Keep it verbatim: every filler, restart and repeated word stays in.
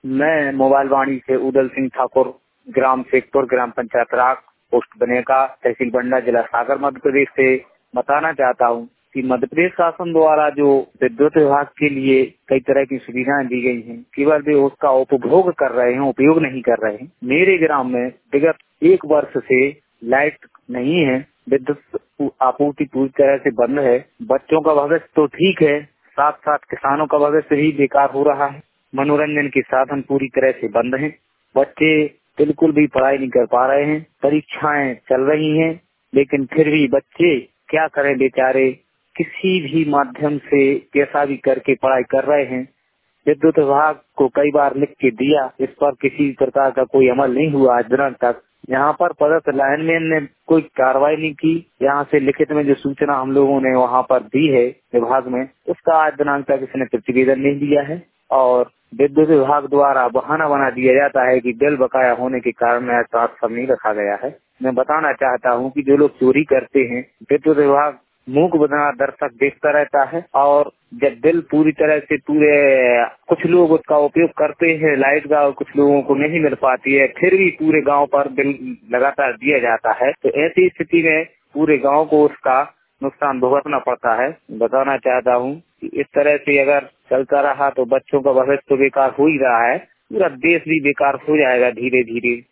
मैं मोबाइल वाणी से उदल सिंह ठाकुर, ग्राम शेखपुर, ग्राम पंचायत राग, पोस्ट बनेका, तहसील बंडा, जिला सागर, मध्य प्रदेश से बताना चाहता हूँ कि मध्य प्रदेश शासन द्वारा जो विद्युत विभाग के लिए कई तरह की सुविधाएं दी गई हैं, केवल वे उसका उपभोग कर रहे हैं, उपयोग नहीं कर रहे हैं। मेरे ग्राम में विगत एक वर्ष से लाइट नहीं है, विद्युत आपूर्ति पूरी तरह से बंद है। बच्चों का भविष्य तो ठीक है, साथ साथ किसानों का भविष्य भी बेकार हो रहा है। मनोरंजन के साधन पूरी तरह से बंद हैं। बच्चे बिल्कुल भी पढ़ाई नहीं कर पा रहे हैं। परीक्षाएं चल रही हैं, लेकिन फिर भी बच्चे क्या करें बेचारे, किसी भी माध्यम से कैसा भी करके पढ़ाई कर रहे हैं। विद्युत विभाग को कई बार लिख के दिया, इस पर किसी प्रकार का कोई अमल नहीं हुआ आज दिनों तक। यहाँ पर पदस्थ लाइनमैन ने कोई कार्रवाई नहीं की। यहाँ से लिखित में जो सूचना हम लोगों ने वहाँ पर दी है विभाग में, उसका आज दिनांक तक इसने प्रतिवेदन नहीं दिया है। और विद्युत विभाग द्वारा बहाना बना दिया जाता है कि बिल बकाया होने के कारण ऐसा सब नहीं रखा गया है। मैं बताना चाहता हूँ कि जो लोग चोरी करते हैं, विद्युत विभाग मूक बना दर्शक देखता रहता है। और जब बिल पूरी तरह से पूरे कुछ लोग उसका उपयोग करते हैं लाइट का, और कुछ लोगों को नहीं मिल पाती है, फिर भी पूरे गांव पर बिल लगातार दिया जाता है। तो ऐसी स्थिति में पूरे गांव को उसका नुकसान भुगतना पड़ता है। बताना चाहता हूँ कि इस तरह से अगर चलता रहा तो बच्चों का भविष्य तो बेकार हो ही रहा है, पूरा देश भी बेकार हो जाएगा धीरे धीरे।